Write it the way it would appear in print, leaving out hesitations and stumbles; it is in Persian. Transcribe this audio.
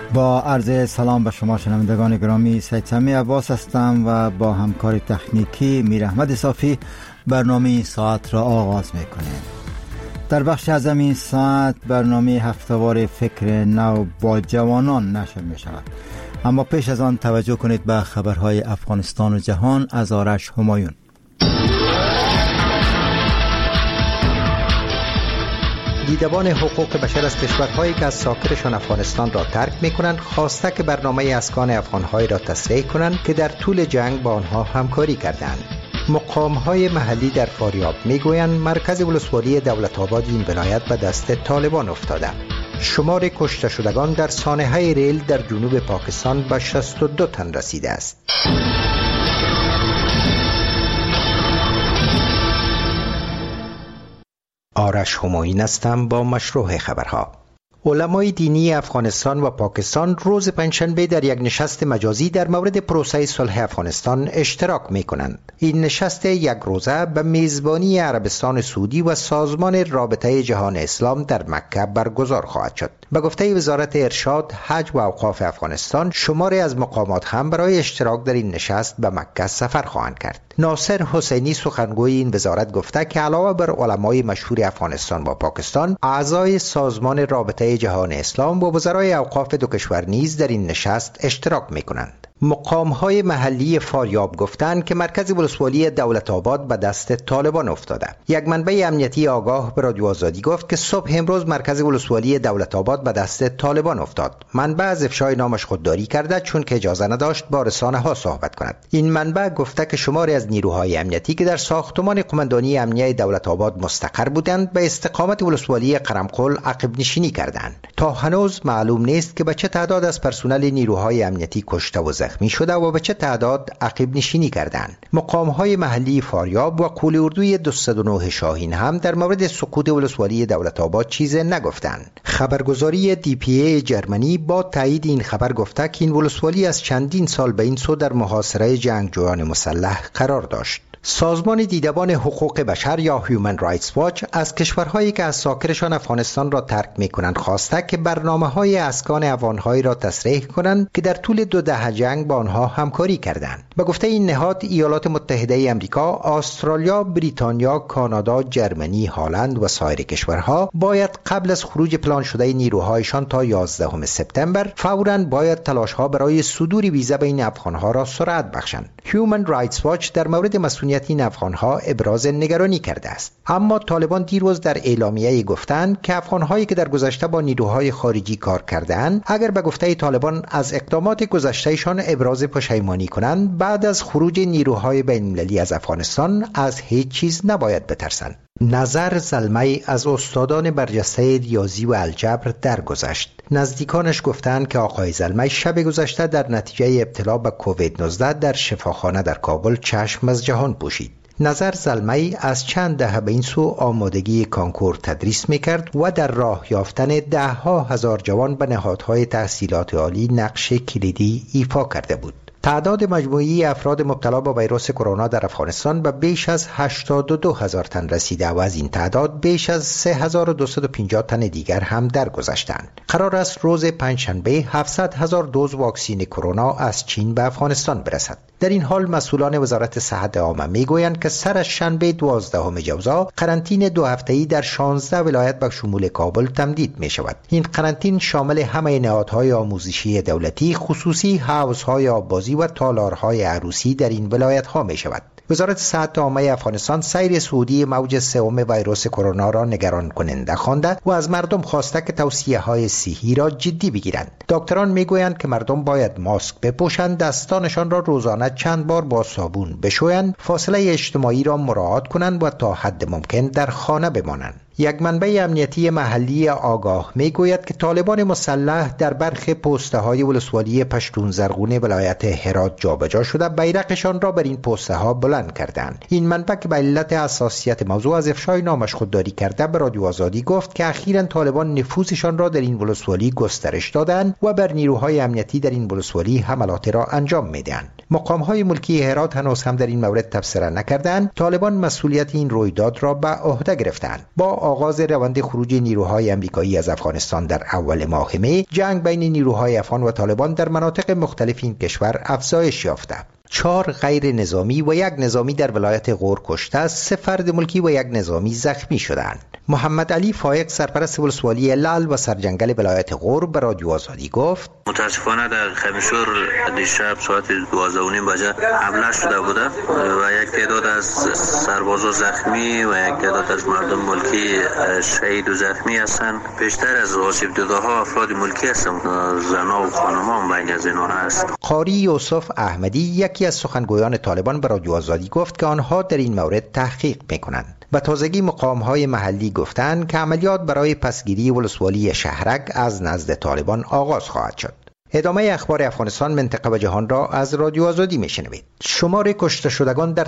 با عرض سلام به شما شنوندگان گرامی، سید سمی عباس هستم و با همکار تکنیکی میر احمد صافی برنامه این ساعت را آغاز میکنیم. در بخش از این ساعت برنامه هفتهوار فکر نو با جوانان نشر می شود، اما پیش از آن توجه کنید به خبرهای افغانستان و جهان از آرش همایون. دیدبان حقوق بشر از کشورهایی که از ساکنشان افغانستان را ترک می‌کنند خواسته که برنامه اسکان افغان‌های را تصریح کنند که در طول جنگ با آنها همکاری کردند. مقام‌های محلی در فاریاب می‌گویند مرکز ولسوالی دولت‌آباد این ولایت به دست طالبان افتاده. شمار کشته شدگان در سانحه ریل در جنوب پاکستان به 62 تن رسیده است. آرش همایون هستم با مشروع خبرها. علمای دینی افغانستان و پاکستان روز پنجشنبه در یک نشست مجازی در مورد پروسه صلح افغانستان اشتراک می کنند. این نشست یک روزه به میزبانی عربستان سعودی و سازمان رابطه جهان اسلام در مکه برگزار خواهد شد. به گفته وزارت ارشاد، حج و اوقاف افغانستان، شماری از مقامات هم برای اشتراک در این نشست به مکه سفر خواهند کرد. ناصر حسینی سخنگوی این وزارت گفته که علاوه بر علمای مشهور افغانستان و پاکستان، اعضای سازمان رابطه جهان اسلام و وزرای اوقاف دو کشور نیز در این نشست اشتراک می‌کنند. مقام‌های محلی فاریاب گفتند که مرکز ولسوالی دولت‌آباد به دست طالبان افتاده. یک منبع امنیتی آگاه به رادیو آزادی گفت که صبح امروز مرکز ولسوالی دولت‌آباد به دست طالبان افتاد. منبع از افشای نامش خودداری کرده چون که اجازه نداشت با رسانه‌ها صحبت کند. این منبع گفته که شماری از نیروهای امنیتی که در ساختمان قماندانی امنیه دولت‌آباد مستقر بودند به استقامت ولسوالی قرمقل عقب نشینی کردند. تا هنوز معلوم نیست که به چه تعداد از پرسنل نیروهای امنیتی کشته و زخمی شده و به چه تعداد عقب نشینی کردند. مقام‌های محلی فاریاب و قول اردوی 209 شاهین هم در مورد سقوط ولسوالی دولت‌آباد چیزی نگفتند. خبرگزاری DPA جرمنی با تایید این خبر گفته که این ولسوالی از چندین سال به این سو در محاصره جنگجویان مسلح قرار داشت. سازمان دیدبان حقوق بشر یا هیومن رایتس واچ از کشورهایی که از ساکنشان افغانستان را ترک می‌کنند خواسته که برنامه‌های اسکان افغان‌هایی را تصریح کنند که در طول 2 دهه جنگ با آنها همکاری کردند. به گفته این نهاد، ایالات متحده آمریکا، استرالیا، بریتانیا، کانادا، جرمنی، هلند و سایر کشورها باید قبل از خروج پلان شده نیروهایشان تا 11 سپتامبر فوراً باید تلاش‌ها برای صدور ویزا بین افغان‌ها را سرعت بخشند. هیومن رایتس واچ در مورد مسئولیت این افغان‌ها ابراز نگرانی کرده است. اما طالبان دیروز در اعلامیه‌ای گفتند که افغان‌هایی که در گذشته با نیروهای خارجی کار کردند، اگر به گفته طالبان از اقدامات گذشته‌شان ابراز پشیمانی کنند، بعد از خروج نیروهای بین‌المللی از افغانستان از هیچ چیز نباید بترسند. نظر زلمی از استادان برجسته ریاضی و الجبر درگذشت. نزدیکانش گفتند که آقای زلمی شب گذشته در نتیجه ابتلا به کووید 19 در شفاخانه در کابل چشم از جهان پوشید. نظر زلمی از چند دهه به این سو آمادگی کانکور تدریس میکرد و در راه یافتن 10,000 جوان به نهادهای تحصیلات عالی نقش کلیدی ایفا کرده بود. تعداد مجموعی افراد مبتلا با ویروس کرونا در افغانستان به بیش از 82,000 تن رسیده و از این تعداد بیش از 3,250 تن دیگر هم درگذشتند. قرار است روز پنجشنبه 700,000 دوز واکسن کرونا از چین به افغانستان برسد. در این حال مسئولان وزارت صحت عامه میگویند که سر از شنبه 12 جوزا قرنطینه 2 هفته‌ای در 16 ولایت به شمول کابل تمدید می شود. این قرنطینه شامل همه نهادهای آموزشی دولتی، خصوصی حوضهای آببازی و تالارهای عروسی در این ولایت ها می شود. وزارت صحت عامه افغانستان سیر صعودی موج سوم ویروس کرونا را نگران کننده خوانده و از مردم خواسته که توصیه‌های صحی را جدی بگیرند. دکتران میگویند که مردم باید ماسک بپوشند، دستانشان را روزانه چند بار با صابون بشویند، فاصله اجتماعی را مراعات کنند و تا حد ممکن در خانه بمانند. یک منبع امنیتی محلی آگاه میگوید که طالبان مسلح در برخی پست‌های ولسوالی پشتون زرغون ولایت هرات جابجا شده بیرقشان را بر این پست‌ها بلند کردند. این منبع که به علت حساسیت موضوع از افشای نامش خودداری کرده به رادیو آزادی گفت که اخیراً طالبان نفوذشان را در این ولسوالی گسترش دادند و بر نیروهای امنیتی در این ولسوالی حملات را انجام میدهند. مقام‌های ملکی هرات هنوز هم در این مورد تبصره نکردند. طالبان مسئولیت این رویداد را به عهده گرفتند. با آغاز روند خروج نیروهای آمریکایی از افغانستان در اول ماه می، جنگ بین نیروهای افغان و طالبان در مناطق مختلف این کشور افزایش یافته. 4 غیر نظامی و 1 نظامی در ولایت غور کشته، 3 فرد ملکی و 1 نظامی زخمی شدند. محمد علی فایق سرپرست ولسوالی لعل و سرجنگل ولایت غور به رادیو آزادی گفت: متاسفانه در خمیشور دیشب ساعت 12:30 بجه حمله شده بوده و یک تعداد از سربازا زخمی و یک تعداد از مردم ملکی شهید و زخمی هستند. بیشتر از آسیب دیده‌ها افراد ملکی هستند، زنها و خانم‌ها هم بین از اینها هست. قاری یوسف احمدی یکی از سخنگویان طالبان به رادیو آزادی گفت که آنها در این مورد تحقیق می‌کنند. به تازگی مقام‌های محلی گفتند که عملیات برای پسگیری ولسوالی شهرک از نزد طالبان آغاز خواهد شد. ادامه اخبار افغانستان، منطقه و جهان را از رادیو آزادی میشنوید. شمار کشته شدگان در